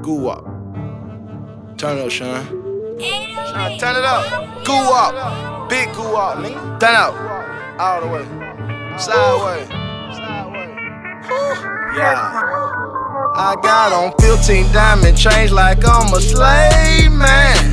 Goo up. Turn it up, Sean. Sean, turn it up. Goo up. Big goo up, nigga. Turn up. All the way. Sideways. Yeah. I got on 15 diamond chains like I'm a slave man.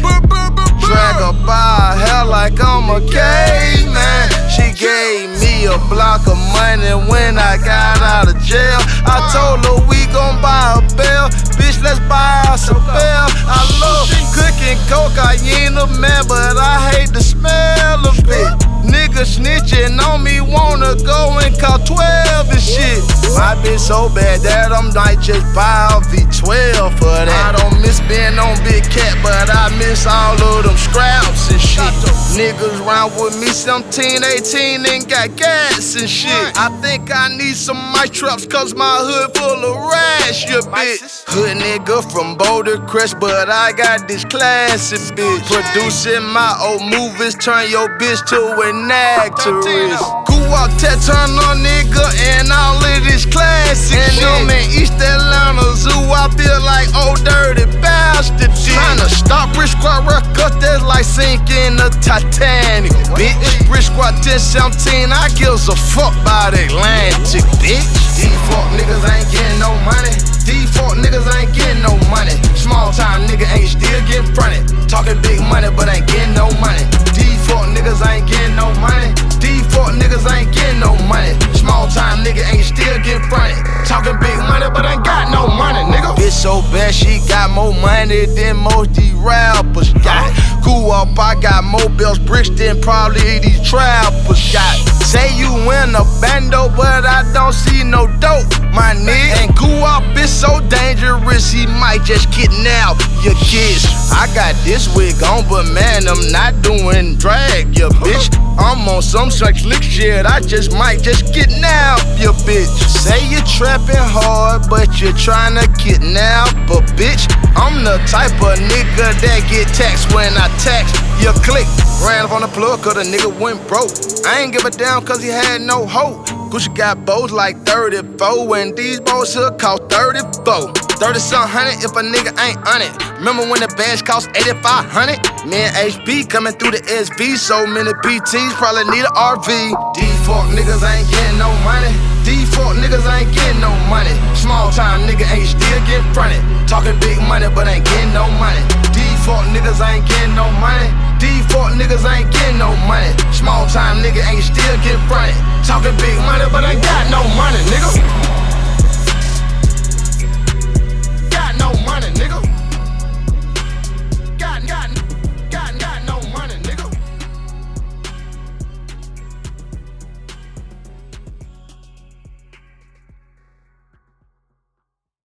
Drag her by her hair like I'm a caveman. She gave me a block of money when I got out of jail. I told her we gon' buy a bell. Bitch, let's buy us a bell. I love cooking cocaine, man, but I hate the smell of it. Niggas snitching on me, wanna go and call 12 and shit. My bitch so bad that I might just buy a V12 for that. I don't miss being on Big Cat, but I miss all of them scraps and shit. Niggas round with me 17, 18 and got gas and shit. I think I need some mic traps cause my hood full of rash, you bitch. Hood nigga from Boulder Crest, but I got this classy bitch. Producing my old movies, turn your bitch to an actress. Goo up, turn on nigga and all of this classic shit. And I'm in East Atlanta Zoo, I feel like old dirty bastard. Tryna stop Rich Squad records, that's like sinking the Titanic, bitch. Rich Squad 1017, I gives a fuck about Atlantic, bitch. These fuck niggas ain't getting no money. These fuck niggas ain't getting no money. Small time nigga ain't still getting fronted. Talking big money, but ain't getting no money. These fuck niggas ain't getting no money. These fuck niggas ain't getting no money. Small time nigga ain't still getting fronted. Talking big money, but ain't got no money, nigga. Bitch so bad, she got more money than most these rappers got. Goo up, I got more bells, bricks than probably these trappers got. Say you in a bando, but I don't see no dope, my nigga. And Goo up is so dangerous, he might just kidnap your kids. I got this wig on, but man, I'm not doing drag, ya bitch. I'm on some slick shit, I might just kidnap your bitch. Say you trapping hard, but you're trying to kidnap a bitch. I'm the type of nigga that get taxed when I tax your click. Ran up on the plug cause the nigga went broke. I ain't give a damn cause he had no hope. Gucci got bows like 34, and these bows here cost 34. 30-something hundred if a nigga ain't on it. Remember when the badge cost 8,500? Me and HB coming through the SV, so many PTs probably need an RV. These fuck niggas ain't getting no money. These fuck niggas ain't getting no money. Small time nigga ain't still getting fronted. Talking big money, but ain't getting no money. These fuck niggas ain't getting no money. These fuck niggas ain't getting no money. Small time nigga ain't still getting fronted. Talking big money, but ain't got no money, nigga.